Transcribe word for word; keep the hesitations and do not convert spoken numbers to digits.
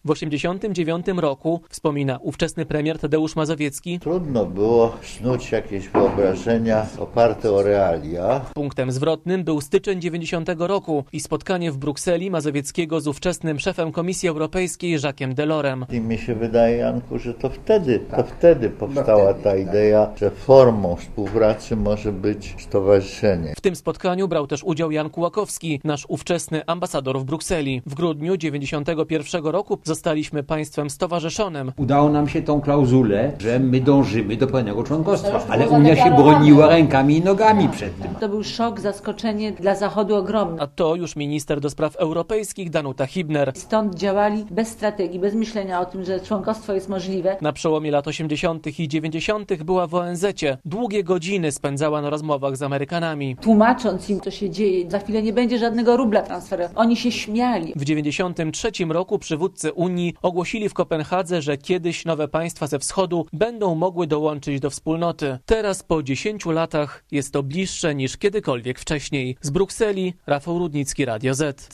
W osiemdziesiątym dziewiątym roku, wspomina ówczesny premier Tadeusz Mazowiecki, trudno było snuć jakieś wyobrażenia oparte o realia. Punktem zwrotnym był styczeń dziewięćdziesiątego roku i spotkanie w Brukseli Mazowieckiego z ówczesnym szefem Komisji Europejskiej Jacques'em Delorem. I mi się wydaje, Janku, że to wtedy, to wtedy powstała ta idea, że formą współpracy może być stowarzyszenie. W tym spotkaniu brał też udział Jan Kułakowski, nasz ówczesny ambasador w Brukseli. W grudniu dziewięćdziesiątego pierwszego roku zostaliśmy państwem stowarzyszonym. Udało nam się tą klauzulę, że my dążymy do pełnego członkostwa, ale Unia się broniła rękami i nogami przed tym. To był szok, zaskoczenie dla Zachodu ogromne. A to już minister do spraw europejskich Danuta Hübner. Stąd działali bez strategii, bez myślenia o tym, że członkostwo jest możliwe. Na przełomie lat osiemdziesiątych i dziewięćdziesiątych była w O N Z-cie. Długie godziny spędzała na rozmowach z Amerykanami. Tłumacząc im, co się dzieje, za chwilę nie będzie żadnego rubla transferu. Oni się śmiali. W dziewięćdziesiątym trzecim roku przywódcy Unii ogłosili w Kopenhadze, że kiedyś nowe państwa ze wschodu będą mogły dołączyć do wspólnoty. Teraz po dziesięciu latach jest to bliższe niż kiedykolwiek wcześniej. Z Brukseli Rafał Rudnicki, Radio Z.